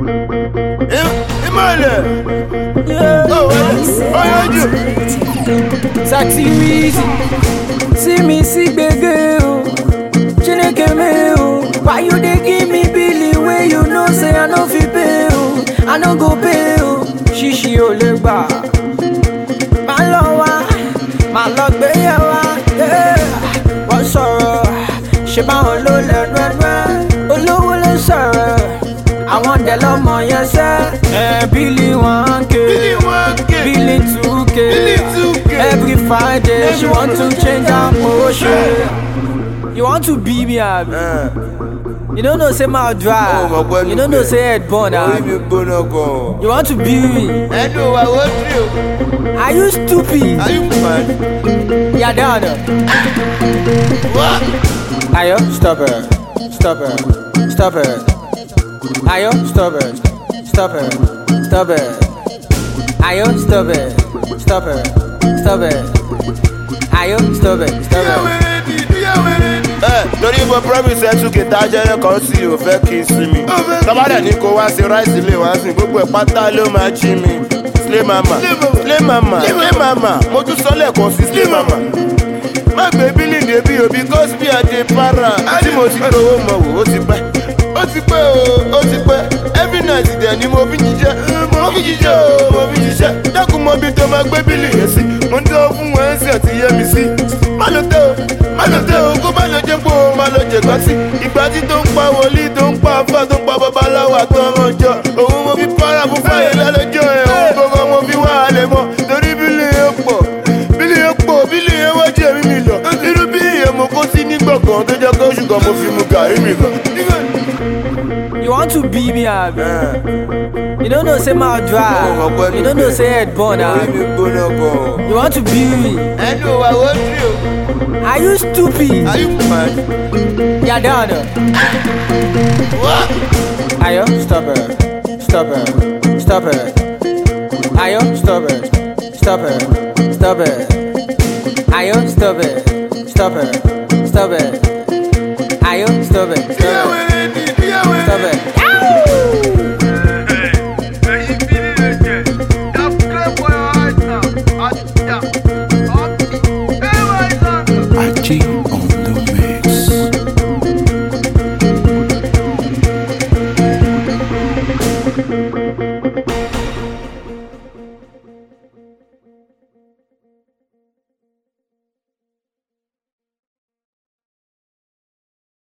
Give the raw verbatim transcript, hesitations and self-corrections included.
Imole. Yeah. Oh, oh, you. Sexy Weezy. See me, see baby. Chineke me. Why you dey give me Billy when you know say I no fit pay? I no go pay. Shishi o le gba. My love wa, my love be ya wa. Wọ́n sọ̀rọ̀, ṣe báwọn ló lẹ́nu ẹnu olówó ló sọ̀rọ̀, àwọn dẹ̀ lọ́mọ yẹn sẹ́. Ẹ Billy one k, Billy two k, every Friday she want to change her motion. You want to be me abi? You don't know say mouth dry, you don't know say head burn abi? You want to be me? I know I want you. Are you stupid? Are you mad? Yeah, down. What? Ayo, stop it, stop it, stop it. Ayo, stop it, stop it, stop it. Ayo, stop it, stop it, stop it. Ayo, stop it, stop it. Eh, torí mo promise ẹ tún kìtà jẹ́rẹ́ kan sí ò fẹ́ kí n sinmi. Tọ́bádẹ̀ ní kó wá sí ráìsì lè wá sí gbogbo ẹ̀ pátá ló máa jí mi. Slay mama, slay mama, slay mama, mo tún sọ lẹ́ẹ̀kan sí slay mama. Má gbé Billy débi o because bí a dey para. Tí mo ti gbowó mọ̀ wò ó ti pẹ́. Ó ti pẹ́ o, ó ti pẹ́. Every night dẹ̀ ni mo fi jíjẹ́. Mo fi jíjẹ́ o, mo fi jíjẹ́. Dákun mọ bí tó máa gbé Billy yẹn sí. Mo ń tọ́ fún wọn ẹ̀sìn àti yẹ́ mi sí. Má lọ tẹ́ o, má lọ tẹ́ o, kó má lọ jẹ́ pé o má lọ jẹ̀gbá sí. Ìgbà tí tó ń pa wòlíì tó ń pa àfà tó ń pa babaláwo àtọrọ jọ. Òun mo fi para fún fáyé lálẹ́jọ́ ẹ̀. Òun gbogbo mo fi wá halẹ̀ mọ́. Torí Billy yẹn pọ̀, Billy yẹn pọ̀, Billy yẹn wá jẹ́ mi mi lọ. Irú bí ìyẹn mo kó sí ní gbọ̀ngàn tó jẹ́ kó ṣùgbọ́n mo fi mu gàrí mi gan. You want to be me abi? You don't know say mouth dry, you don't know say head burn abi? You want to be me? I know I want you. Are you stupid? Are you mad? Yeah, down. What? Ayo, stop it, stop it, stop it. Ayo, stop it, stop it, stop it. Ayo, stop it, stop it, stop it. Ayo, stop it, stop it.